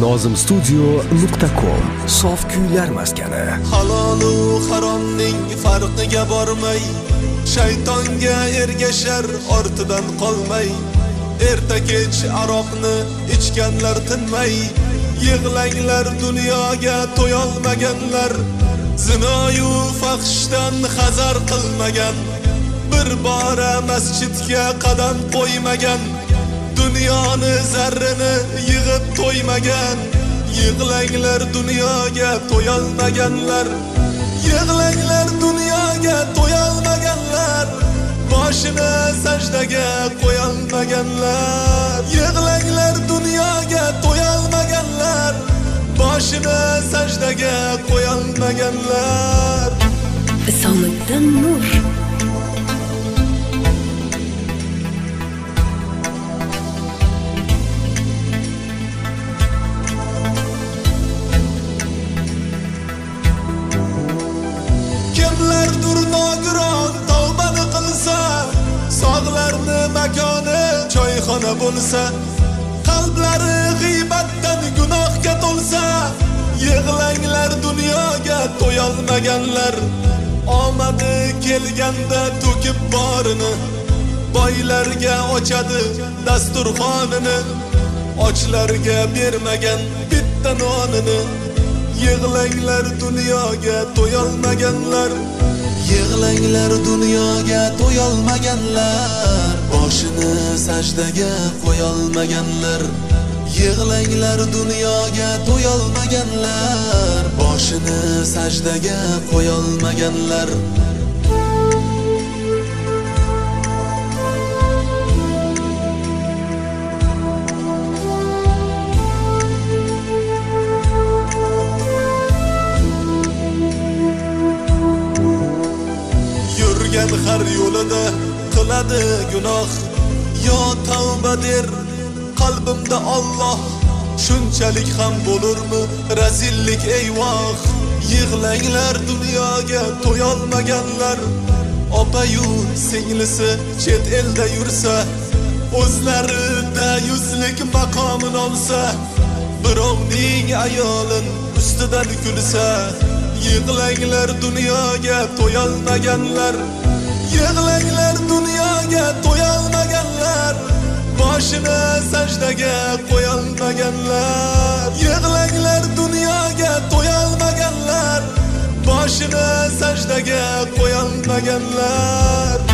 nozimstudio.com sof kuylar maskani. Halolu haromning farqiga bormay, shaytonga ergashar ortidan qolmay, erta kech aroqni ichganlar tinmay, yig'langlar dunyoga to'yolmaganlar, zinoyu fahshdan hazar qilmagan, bir bora masjidga qadam qo'ymagan, dunyoni zarrini yig'ib to'ymagan, yig'langlar dunyoga to'yolmaganlar, yig'langlar dunyoga to'yolmaganlar, boshini sajdaga qo'yolmaganlar, yig'langlar dunyoga to'yolmaganlar, boshini sajdaga qo'yolmaganlar. Isomiddin Nur. Kimlardir nogiron tavbani qilsa, sog'larni makoni choyxona bo'lsa, qalblari g'iybatdan gunohga to'lsa, yig'langlar dunyoga to'yolmaganlar, omadi kelganda to'kib borini, boylarga ochadi dasturxonini, ochlarga bermagan bitta nonini, yig'langlar dunyoga to'yolmaganlar, yig'langlar dunyoga to'yolmaganlar, boshini sajdaga qo'yolmaganlar, yig'langlar dunyoga to'yolmaganlar, boshini sajdaga qo'yolmaganlar. Har yo'lida qiladi gunoh, yo tavba der qalbimda Alloh, shunchalik ham bo'lurmi razillik eyvoh, yig'langlar dunyoga to'yolmaganlar, opa-yu singlisi chet elda yursa, o'zlarida yuzlik maqomin olsa, birovning ayolin ustidan kulsa, yig'langlar dunyoga to'yolmaganlar, yig'langlar dunyoga to'yolmaganlar, boshini sajdaga qo'yolmaganlar, yig'langlar dunyoga to'yolmaganlar, boshini sajdaga qo'yolmaganlar.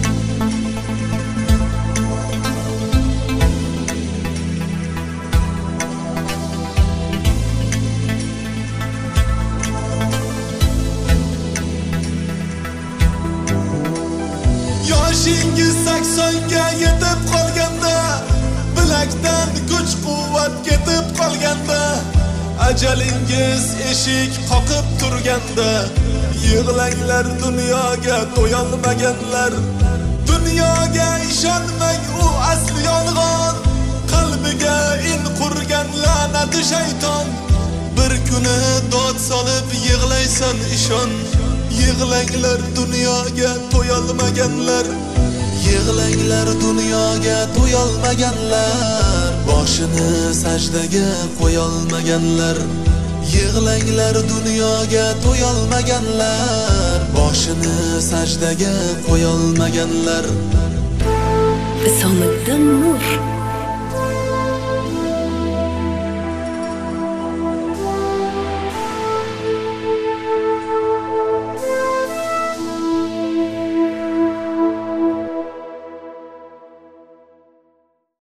Yoshingiz 80ga yetib qolganda, bilakdan kuch quvvat ketib qolganda, ajalingiz eshik qoqib turganda, yig'langlar dunyoga to'yolmaganlar, dunyoga ishonmang, u asli yolg'on, qalbiga in qurgan la'nati shayton, bir kuni dod solib yig'laysan ishon, yig'langlar dunyoga to'yolmaganlar, yig'langlar dunyoga to'yolmaganlar, boshini sajdaga qo'yolmaganlar, yig'langlar dunyoga to'yolmaganlar, boshini sajdaga qo'yolmaganlar. Isomiddin Nur.